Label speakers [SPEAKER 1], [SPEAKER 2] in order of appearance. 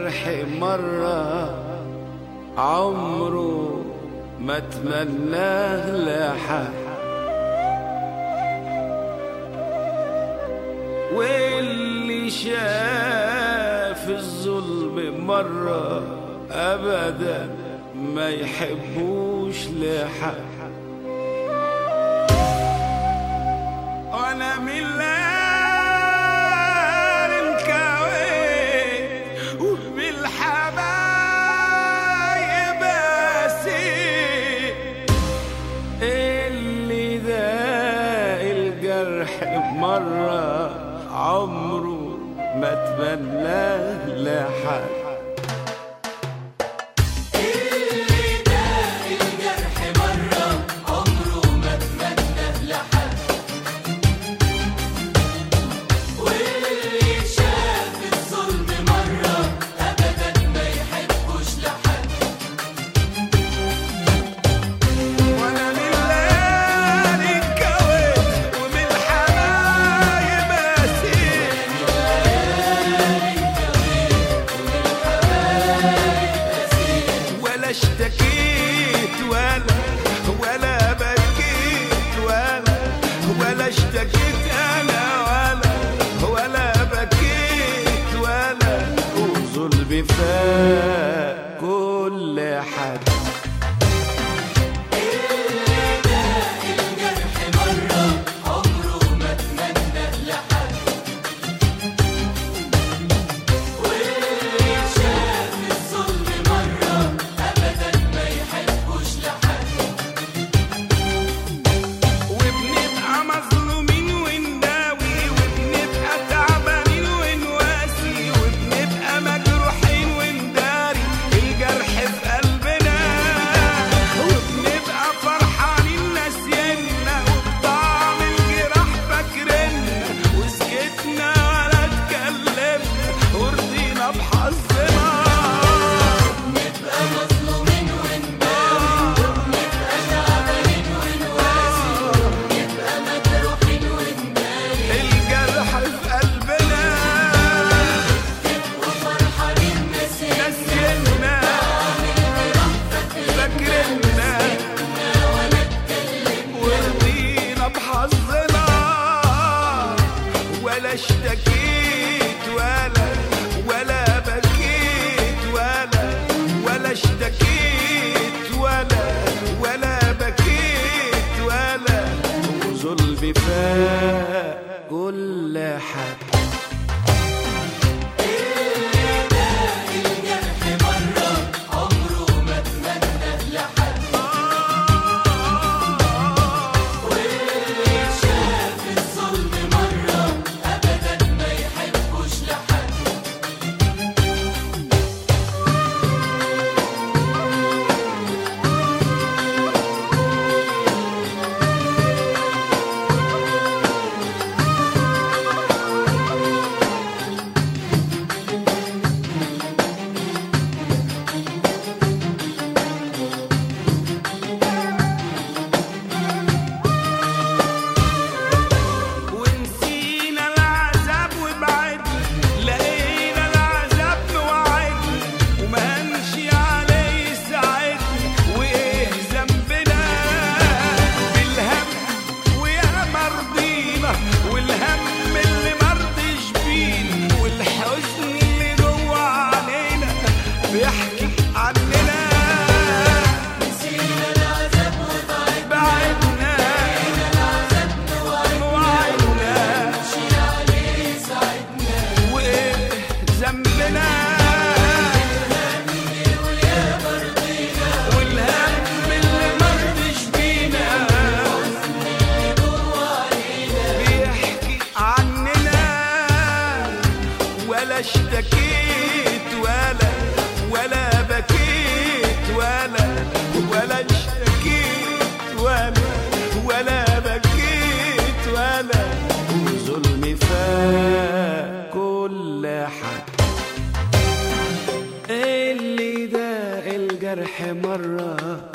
[SPEAKER 1] الجرح مرة عمره ما تمناه لحد، واللي شاف الظلم مرة أبدا ما يحبوش لحد. وانا من لار الكويت وبالحبايب اسير، اللي ذاق الجرح مرة عمره ما تمناه لحد. اشتكيت ولا بكيت ولا اشتكيت انا ولا بكيت وظلمي فاق كل حد. ولا اشتكيت ولا بكيت ولا اشتكيت ولا بكيت وظلمي فاق كل حد. بيحكي عننا نسينا العذاب وبعدنا وعدنا مشي عليه ساعدنا وايه ذنبنا والهم اللي مرضيش بينا بيحكي عننا ولا اشتكيت ولا بكيت ولا اشتكيت ولا بكيت وظلمي فاق كل حد. اللي داق الجرح مرة